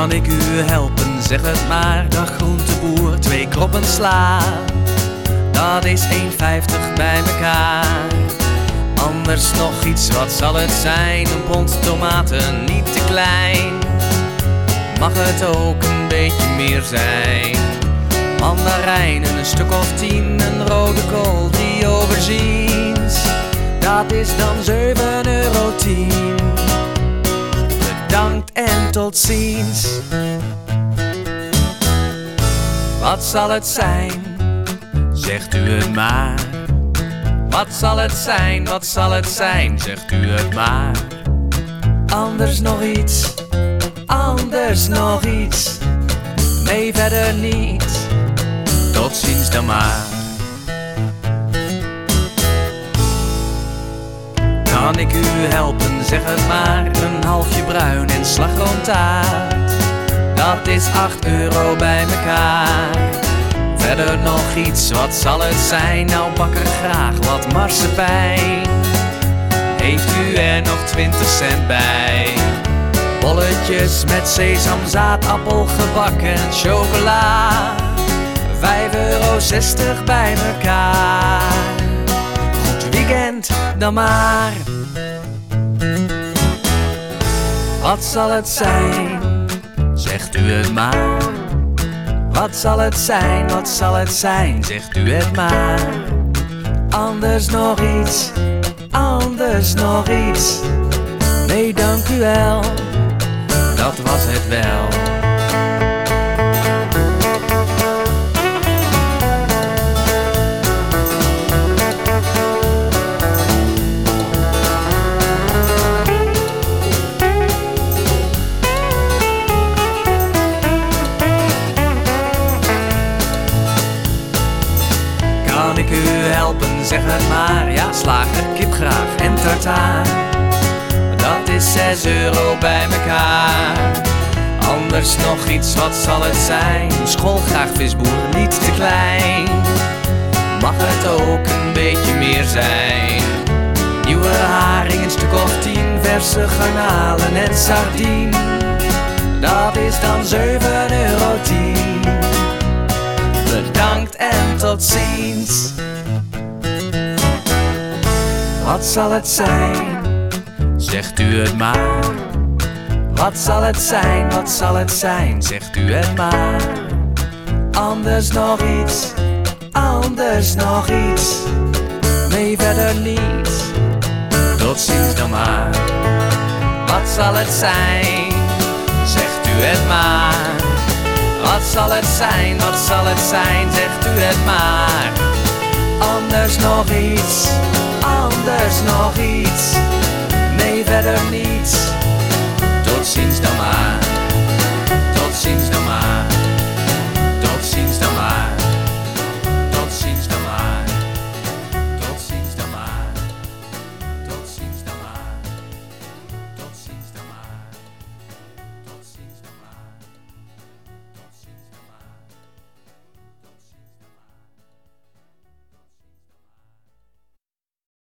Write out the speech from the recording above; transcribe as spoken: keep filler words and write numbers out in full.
Kan ik u helpen, zeg het maar, dag groenteboer, twee kroppen sla. Dat is één vijftig bij mekaar. Anders nog iets, wat zal het zijn? Een pond tomaten, niet te klein. Mag het ook een beetje meer zijn? Mandarijnen, een stuk of tien, een rode kool, die aubergines. Dat is dan zeven euro tien. Bedankt en tot ziens. Wat zal het zijn? Zegt u het maar. Wat zal het zijn? Wat zal het zijn? Zegt u het maar. Anders nog iets. Anders nog iets. Nee, verder niet. Tot ziens dan maar. Kan ik u helpen, zeg het maar. Een halfje bruin en slagroomtaart. Dat is acht euro bij mekaar. Verder nog iets, wat zal het zijn? Nou, bak er graag wat marsepein. Heeft u er nog twintig cent bij? Bolletjes met sesamzaad, appelgebak en chocola. Vijf euro zestig bij mekaar. Goed weekend dan maar. Wat zal het zijn? Zegt u het maar. Wat zal het zijn? Wat zal het zijn? Zegt u het maar. Anders nog iets. Anders nog iets. Nee, dank u wel. Dat was het wel. Kan ik u helpen, zeg het maar. Ja, slager, kip graag en tartaar. Dat is zes euro bij mekaar. Anders nog iets, wat zal het zijn? Schoolgraag visboer, niet te klein. Mag het ook een beetje meer zijn? Nieuwe haring, een stuk of tien. Verse garnalen en sardine. Dat is dan zeven euro tien. Bedankt en tot ziens. Wat zal het zijn? Zegt u het maar. Wat zal het zijn? Wat zal het zijn? Zegt u het maar. Anders nog iets. Anders nog iets. Nee, verder niet. Tot ziens dan maar. Wat zal het zijn? Zegt u het maar. Wat zal het zijn? Wat zal het zijn? Zegt u het maar. Anders nog iets. Anders nog iets. Nee, verder niets. Tot ziens dan maar.